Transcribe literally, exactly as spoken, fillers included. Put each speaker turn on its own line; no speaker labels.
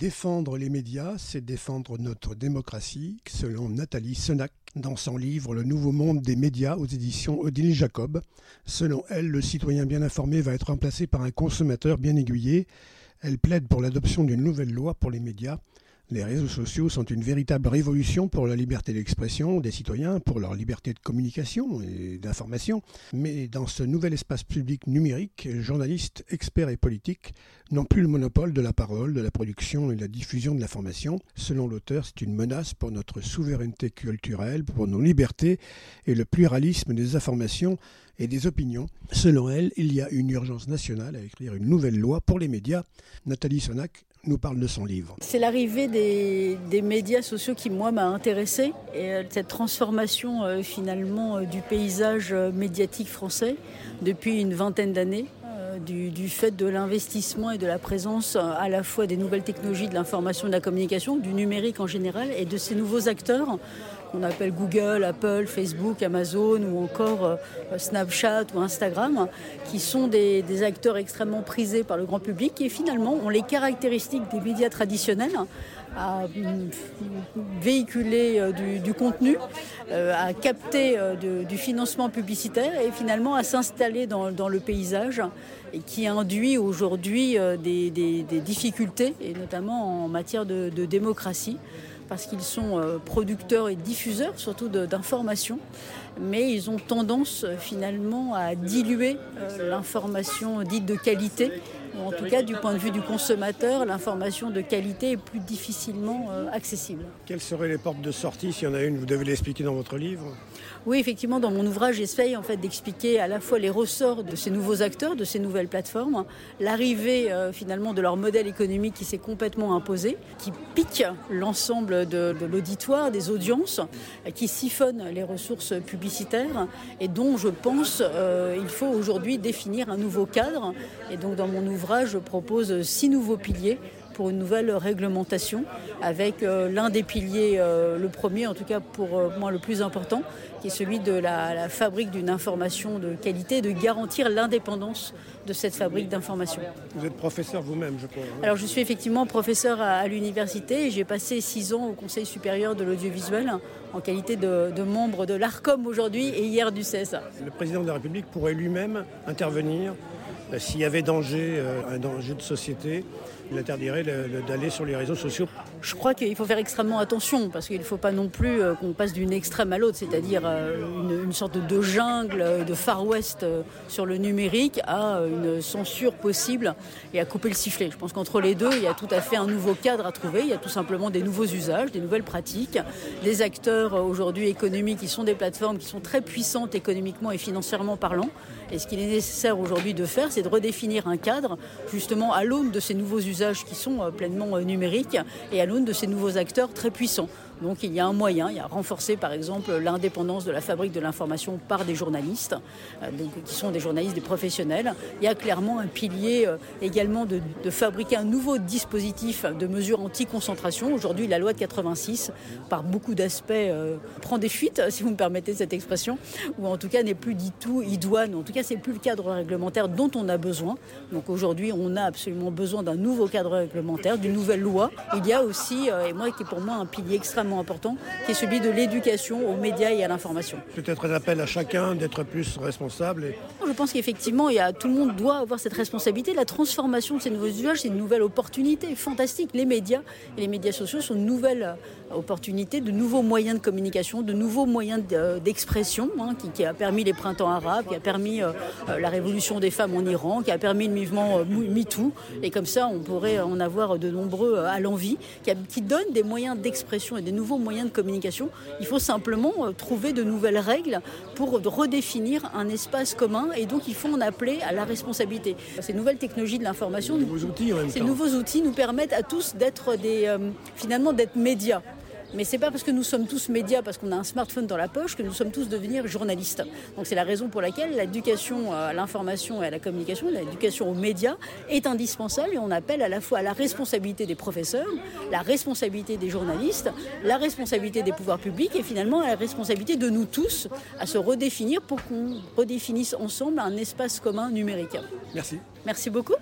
Défendre les médias, c'est défendre notre démocratie, selon Nathalie Senac dans son livre « Le nouveau monde des médias » aux éditions Odile Jacob. Selon elle, le citoyen bien informé va être remplacé par un consommateur bien aiguillé. Elle plaide pour l'adoption d'une nouvelle loi pour les médias. Les réseaux sociaux sont une véritable révolution pour la liberté d'expression des citoyens, pour leur liberté de communication et d'information. Mais dans ce nouvel espace public numérique, journalistes, experts et politiques n'ont plus le monopole de la parole, de la production et de la diffusion de l'information. Selon l'auteur, c'est une menace pour notre souveraineté culturelle, pour nos libertés et le pluralisme des informations et des opinions. Selon elle, il y a une urgence nationale à écrire une nouvelle loi pour les médias. Nathalie Senac nous parle de son livre.
C'est l'arrivée des, des médias sociaux qui, moi, m'a intéressée. Et cette transformation, euh, finalement, euh, du paysage euh, médiatique français depuis une vingtaine d'années, euh, du, du fait de l'investissement et de la présence euh, à la fois des nouvelles technologies de l'information et de la communication, du numérique en général, et de ces nouveaux acteurs qu'on appelle Google, Apple, Facebook, Amazon ou encore euh, Snapchat ou Instagram, qui sont des, des acteurs extrêmement prisés par le grand public et finalement ont les caractéristiques des médias traditionnels à véhiculer euh, du, du contenu, euh, à capter euh, de, du financement publicitaire et finalement à s'installer dans, dans le paysage et qui induit aujourd'hui euh, des, des, des difficultés, et notamment en matière de, de démocratie, parce qu'ils sont euh, producteurs et diffuseurs, surtout de, d'informations, mais ils ont tendance euh, finalement à diluer euh, l'information dite de qualité, ou en tout cas du point de vue du consommateur, l'information de qualité est plus difficilement euh, accessible.
Quelles seraient les portes de sortie, s'il y en a une, vous devez l'expliquer dans votre livre ?
Oui, effectivement, dans mon ouvrage, j'essaye en fait d'expliquer à la fois les ressorts de ces nouveaux acteurs, de ces nouvelles plateformes, l'arrivée euh, finalement de leur modèle économique qui s'est complètement imposé, qui pique l'ensemble de, de l'auditoire, des audiences, euh, qui siphonne les ressources publicitaires et dont je pense euh, il faut aujourd'hui définir un nouveau cadre. Et donc dans mon ouvrage, je propose six nouveaux piliers pour une nouvelle réglementation, avec euh, l'un des piliers, euh, le premier en tout cas pour euh, moi le plus important, qui est celui de la, la fabrique d'une information de qualité, de garantir l'indépendance de cette fabrique d'information.
Vous êtes professeur vous-même, je crois.
Alors je suis effectivement professeur à, à l'université et j'ai passé six ans au Conseil supérieur de l'audiovisuel en qualité de, de membre de l'ARCOM aujourd'hui et hier du C S A.
Le président de la République pourrait lui-même intervenir euh, s'il y avait danger, euh, un danger de société. Il interdirait le, le, d'aller sur les réseaux sociaux.
Je crois qu'il faut faire extrêmement attention parce qu'il ne faut pas non plus euh, qu'on passe d'une extrême à l'autre, c'est-à-dire euh, une, une sorte de jungle, de Far West euh, sur le numérique à une censure possible et à couper le sifflet. Je pense qu'entre les deux, il y a tout à fait un nouveau cadre à trouver. Il y a tout simplement des nouveaux usages, des nouvelles pratiques, des acteurs euh, aujourd'hui économiques qui sont des plateformes qui sont très puissantes économiquement et financièrement parlant. Et ce qu'il est nécessaire aujourd'hui de faire, c'est de redéfinir un cadre justement à l'aune de ces nouveaux usages qui sont pleinement numériques et à l'aune de ces nouveaux acteurs très puissants. Donc il y a un moyen, il y a renforcer par exemple l'indépendance de la fabrique de l'information par des journalistes, euh, donc, qui sont des journalistes, des professionnels. Il y a clairement un pilier euh, également de, de fabriquer un nouveau dispositif de mesures anti-concentration. Aujourd'hui, la loi de quatre-vingt-six, par beaucoup d'aspects, euh, prend des fuites, si vous me permettez cette expression, ou en tout cas n'est plus du tout idoine. En tout cas, c'est plus le cadre réglementaire dont on a besoin. Donc aujourd'hui, on a absolument besoin d'un nouveau cadre réglementaire, d'une nouvelle loi. Il y a aussi, euh, et moi qui est pour moi un pilier extrêmement important, qui est celui de l'éducation aux médias et à l'information.
Peut-être un appel à chacun d'être plus responsable. Et...
Je pense qu'effectivement, il y a, tout le monde doit avoir cette responsabilité. La transformation de ces nouveaux usages, c'est une nouvelle opportunité fantastique. Les médias et les médias sociaux sont une nouvelle opportunité, de nouveaux moyens de communication, de nouveaux moyens de, d'expression, hein, qui, qui a permis les printemps arabes, qui a permis euh, la révolution des femmes en Iran, qui a permis le mouvement euh, MeToo. Et comme ça, on pourrait en avoir de nombreux euh, à l'envie, qui, a, qui donnent des moyens d'expression et des nouveaux moyens de communication. Il faut simplement euh, trouver de nouvelles règles pour redéfinir un espace commun et donc il faut en appeler à la responsabilité. Ces nouvelles technologies de l'information,
nouveaux outils en même
ces
temps.
nouveaux outils nous permettent à tous d'être des, euh, finalement d'être médias. Mais c'est pas parce que nous sommes tous médias, parce qu'on a un smartphone dans la poche, que nous sommes tous devenir journalistes. Donc c'est la raison pour laquelle l'éducation à l'information et à la communication, l'éducation aux médias est indispensable et on appelle à la fois à la responsabilité des professeurs, la responsabilité des journalistes, la responsabilité des pouvoirs publics et finalement à la responsabilité de nous tous à se redéfinir pour qu'on redéfinisse ensemble un espace commun numérique.
Merci.
Merci beaucoup.